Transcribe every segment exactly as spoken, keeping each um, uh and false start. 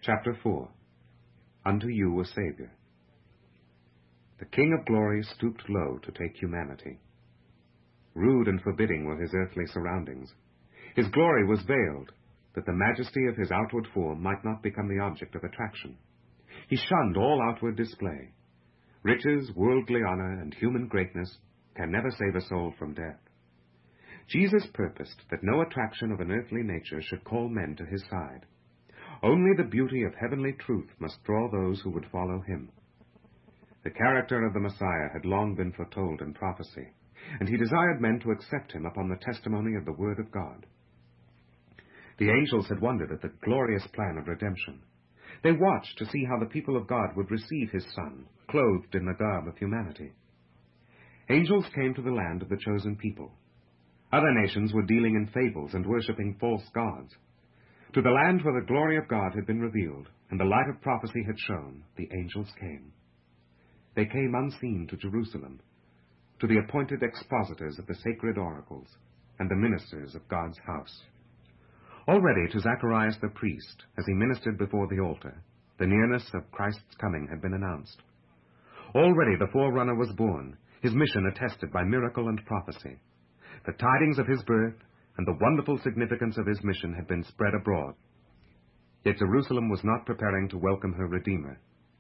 Chapter four. Unto you a Savior. The King of Glory stooped low to take humanity. Rude and forbidding were his earthly surroundings. His glory was veiled, that the majesty of his outward form might not become the object of attraction. He shunned all outward display. Riches, worldly honor, and human greatness can never save a soul from death. Jesus purposed that no attraction of an earthly nature should call men to his side. Only the beauty of heavenly truth must draw those who would follow him. The character of the Messiah had long been foretold in prophecy, and he desired men to accept him upon the testimony of the Word of God. The angels had wondered at the glorious plan of redemption. They watched to see how the people of God would receive his Son, clothed in the garb of humanity. Angels came to the land of the chosen people. Other nations were dealing in fables and worshipping false gods. To the land where the glory of God had been revealed, and the light of prophecy had shone, the angels came. They came unseen to Jerusalem, to the appointed expositors of the sacred oracles, and the ministers of God's house. Already to Zacharias the priest, as he ministered before the altar, the nearness of Christ's coming had been announced. Already the forerunner was born, his mission attested by miracle and prophecy. The tidings of his birth and the wonderful significance of his mission had been spread abroad. Yet Jerusalem was not preparing to welcome her Redeemer.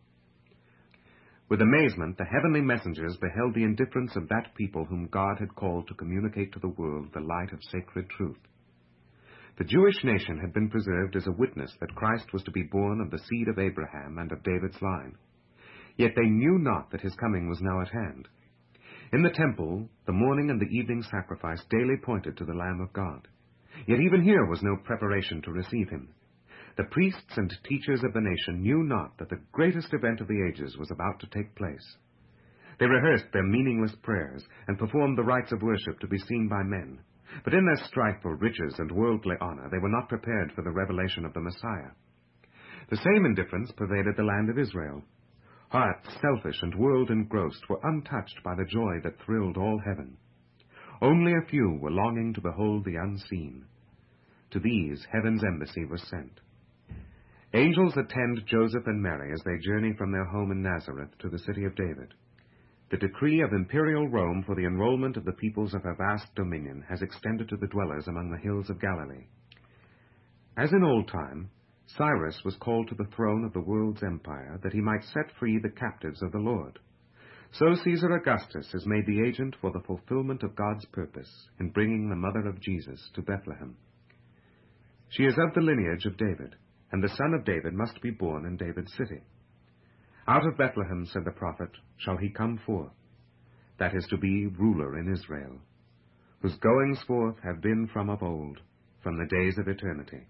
With amazement, the heavenly messengers beheld the indifference of that people whom God had called to communicate to the world the light of sacred truth. The Jewish nation had been preserved as a witness that Christ was to be born of the seed of Abraham and of David's line. Yet they knew not that his coming was now at hand. In the temple, the morning and the evening sacrifice daily pointed to the Lamb of God. Yet even here was no preparation to receive him. The priests and teachers of the nation knew not that the greatest event of the ages was about to take place. They rehearsed their meaningless prayers and performed the rites of worship to be seen by men. But in their strife for riches and worldly honor, they were not prepared for the revelation of the Messiah. The same indifference pervaded the land of Israel. Hearts selfish and world-engrossed were untouched by the joy that thrilled all heaven. Only a few were longing to behold the unseen. To these, heaven's embassy was sent. Angels attend Joseph and Mary as they journey from their home in Nazareth to the city of David. The decree of imperial Rome for the enrollment of the peoples of her vast dominion has extended to the dwellers among the hills of Galilee. As in old time, Cyrus was called to the throne of the world's empire that he might set free the captives of the Lord. So Caesar Augustus is made the agent for the fulfillment of God's purpose in bringing the mother of Jesus to Bethlehem. She is of the lineage of David, and the son of David must be born in David's city. Out of Bethlehem, said the prophet, shall he come forth, that is to be ruler in Israel, whose goings forth have been from of old, from the days of eternity.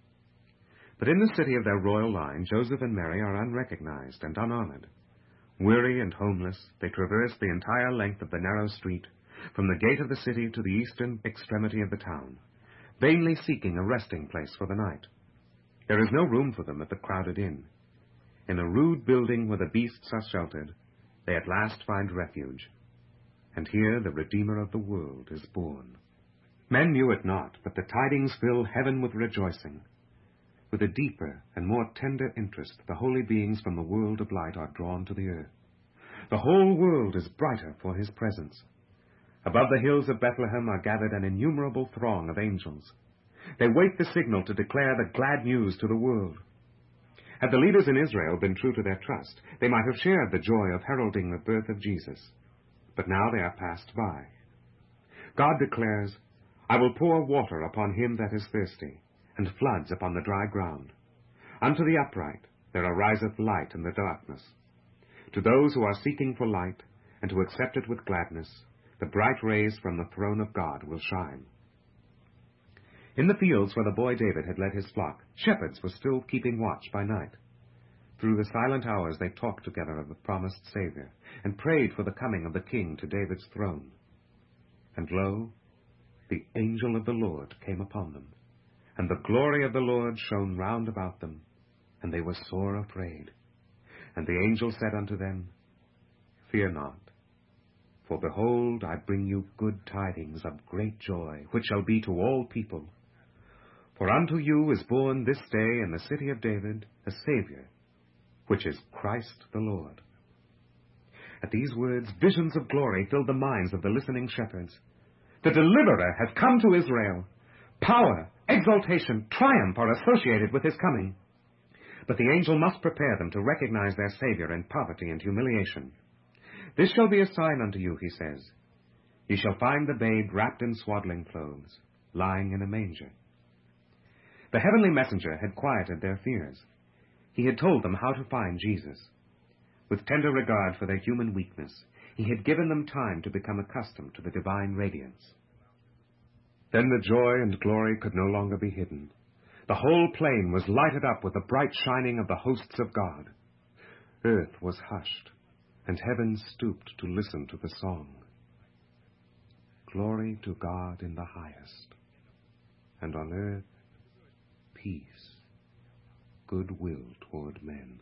But in the city of their royal line, Joseph and Mary are unrecognized and unhonored. Weary and homeless, they traverse the entire length of the narrow street, from the gate of the city to the eastern extremity of the town, vainly seeking a resting place for the night. There is no room for them at the crowded inn. In a rude building where the beasts are sheltered, they at last find refuge. And here the Redeemer of the world is born. Men knew it not, but the tidings fill heaven with rejoicing. With a deeper and more tender interest, the holy beings from the world of light are drawn to the earth. The whole world is brighter for his presence. Above the hills of Bethlehem are gathered an innumerable throng of angels. They wait the signal to declare the glad news to the world. Had the leaders in Israel been true to their trust, they might have shared the joy of heralding the birth of Jesus. But now they are passed by. God declares, I will pour water upon him that is thirsty, and floods upon the dry ground. Unto the upright there ariseth light in the darkness. To those who are seeking for light, and to accept it with gladness, the bright rays from the throne of God will shine. In the fields where the boy David had led his flock, shepherds were still keeping watch by night. Through the silent hours they talked together of the promised Savior, and prayed for the coming of the King to David's throne. And lo, the angel of the Lord came upon them, and the glory of the Lord shone round about them, and they were sore afraid. And the angel said unto them, Fear not, for behold, I bring you good tidings of great joy, which shall be to all people. For unto you is born this day in the city of David a Savior, which is Christ the Lord. At these words, visions of glory filled the minds of the listening shepherds. The Deliverer has come to Israel. Power, exaltation, triumph are associated with his coming. But the angel must prepare them to recognize their Savior in poverty and humiliation. This shall be a sign unto you, he says. Ye shall find the babe wrapped in swaddling clothes, lying in a manger. The heavenly messenger had quieted their fears. He had told them how to find Jesus. With tender regard for their human weakness, he had given them time to become accustomed to the divine radiance. Then the joy and glory could no longer be hidden. The whole plain was lighted up with the bright shining of the hosts of God. Earth was hushed, and heaven stooped to listen to the song. Glory to God in the highest, and on earth peace, goodwill toward men.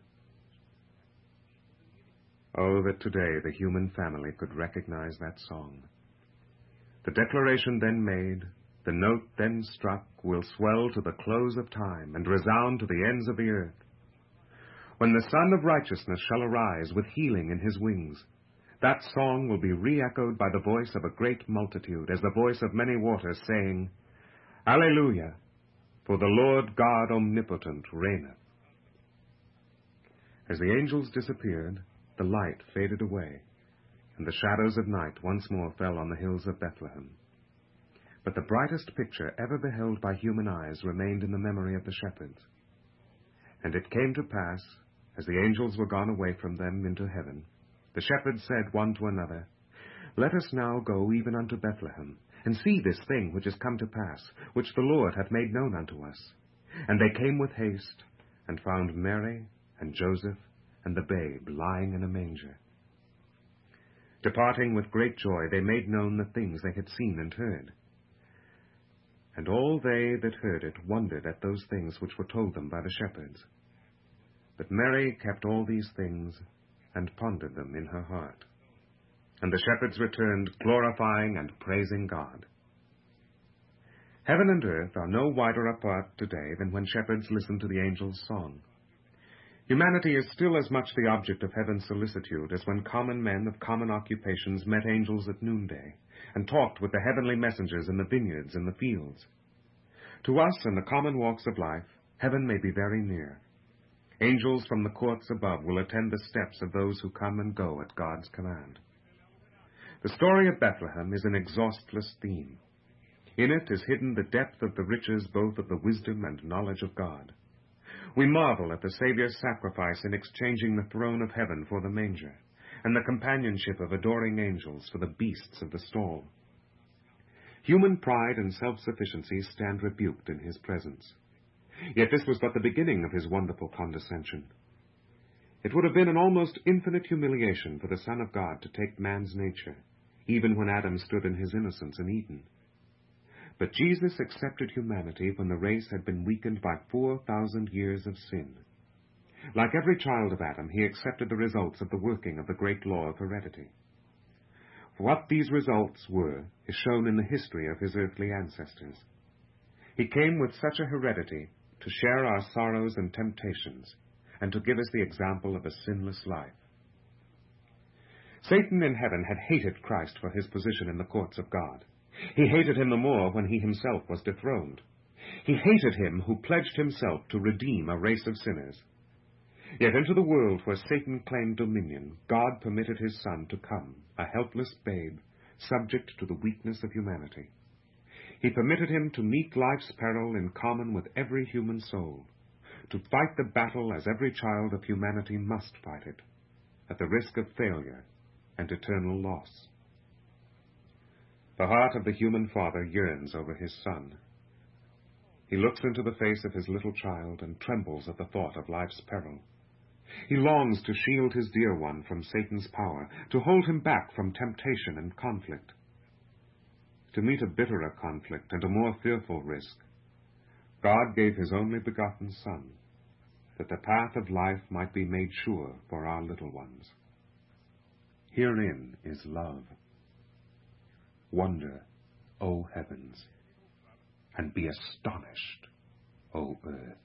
Oh, that today the human family could recognize that song. The declaration then made, the note then struck, will swell to the close of time and resound to the ends of the earth. When the Son of Righteousness shall arise with healing in his wings, that song will be re-echoed by the voice of a great multitude, as the voice of many waters, saying, Alleluia, for the Lord God omnipotent reigneth. As the angels disappeared, the light faded away, and the shadows of night once more fell on the hills of Bethlehem. But the brightest picture ever beheld by human eyes remained in the memory of the shepherds. And it came to pass, as the angels were gone away from them into heaven, the shepherds said one to another, Let us now go even unto Bethlehem, and see this thing which is come to pass, which the Lord hath made known unto us. And they came with haste, and found Mary and Joseph and the babe lying in a manger. Departing with great joy, they made known the things they had seen and heard. And all they that heard it wondered at those things which were told them by the shepherds. But Mary kept all these things, and pondered them in her heart. And the shepherds returned, glorifying and praising God. Heaven and earth are no wider apart today than when shepherds listened to the angel's song. Humanity is still as much the object of heaven's solicitude as when common men of common occupations met angels at noonday, and talked with the heavenly messengers in the vineyards and the fields. To us in the common walks of life, heaven may be very near. Angels from the courts above will attend the steps of those who come and go at God's command. The story of Bethlehem is an exhaustless theme. In it is hidden the depth of the riches both of the wisdom and knowledge of God. We marvel at the Savior's sacrifice in exchanging the throne of heaven for the manger, and the companionship of adoring angels for the beasts of the stall. Human pride and self-sufficiency stand rebuked in his presence. Yet this was but the beginning of his wonderful condescension. It would have been an almost infinite humiliation for the Son of God to take man's nature, even when Adam stood in his innocence in Eden. But Jesus accepted humanity when the race had been weakened by four thousand years of sin. Like every child of Adam, he accepted the results of the working of the great law of heredity. What these results were is shown in the history of his earthly ancestors. He came with such a heredity to share our sorrows and temptations, and to give us the example of a sinless life. Satan in heaven had hated Christ for his position in the courts of God. He hated him the more when he himself was dethroned. He hated him who pledged himself to redeem a race of sinners. Yet into the world where Satan claimed dominion, God permitted his Son to come, a helpless babe, subject to the weakness of humanity. He permitted him to meet life's peril in common with every human soul, to fight the battle as every child of humanity must fight it, at the risk of failure and eternal loss. The heart of the human father yearns over his son. He looks into the face of his little child and trembles at the thought of life's peril. He longs to shield his dear one from Satan's power, to hold him back from temptation and conflict. To meet a bitterer conflict and a more fearful risk, God gave his only begotten Son, that the path of life might be made sure for our little ones. Herein is love. Wonder, O heavens, and be astonished, O earth.